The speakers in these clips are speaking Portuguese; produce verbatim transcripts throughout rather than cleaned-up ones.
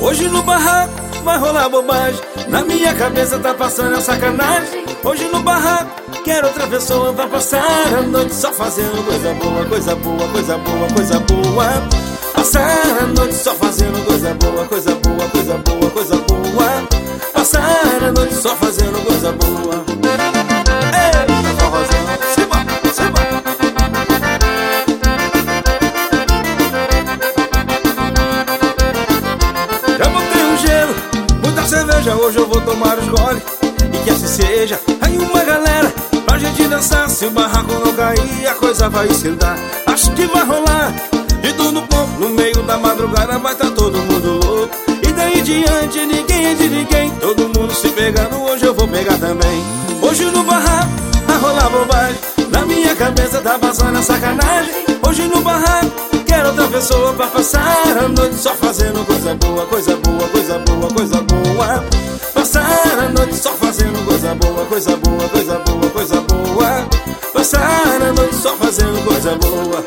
Hoje no barraco vai rolar bobagem, na minha cabeça tá passando a sacanagem. Hoje no barraco quero outra pessoa pra passar a noite só fazendo coisa boa, coisa boa, coisa boa, coisa boa. Passar a noite só fazendo coisa boa, coisa boa, coisa boa, coisa boa. Passar a noite só fazendo coisa boa. Ei, forrozão, cima, cima. Já botei um gelo, muita cerveja, hoje eu vou tomar os gole. E que assim seja, aí uma galera pra gente dançar. Se o barraco não cair, a coisa vai esquentar. Acho que vai rolar de tudo pouco, no meio da madrugada vai tá todo mundo louco. E daí diante ninguém é de ninguém, todo mundo se pegando, hoje eu vou pegar também. Hoje no barraco vai rolar bobagem, na minha cabeça tá passando a sacanagem. Hoje no barraco quero outra pessoa pra passar a noite só fazendo coisa boa, coisa boa, coisa boa, coisa boa. Passar a noite só fazendo coisa boa, coisa boa, coisa boa, coisa boa. Passar a noite só fazendo coisa boa.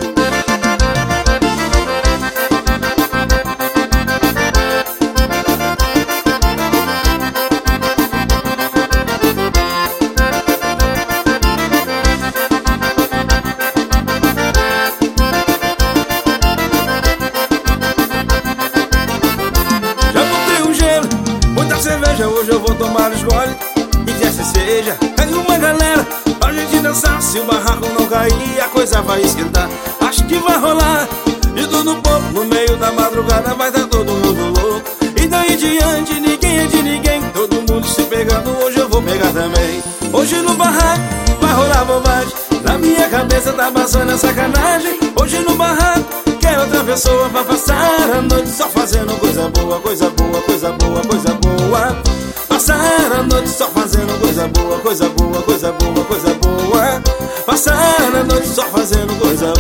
Cerveja, hoje eu vou tomar os gole. E que assim seja, aí uma galera pra gente dançar. Se o barraco não cair, a coisa vai esquentar. Acho que vai rolar de tudo pouco, no meio da madrugada vai tá todo mundo louco. E daí diante ninguém é de ninguém, todo mundo se pegando, hoje eu vou pegar também. Hoje no barraco vai rolar bobagem, na minha cabeça tá passando a sacanagem. Hoje no barraco quero outra pessoa pra passar a noite só fazendo coisa boa, coisa boa, coisa boa, coisa boa. Passar a noite só fazendo coisa boa, coisa boa, coisa boa, coisa boa. Passar a noite só fazendo coisa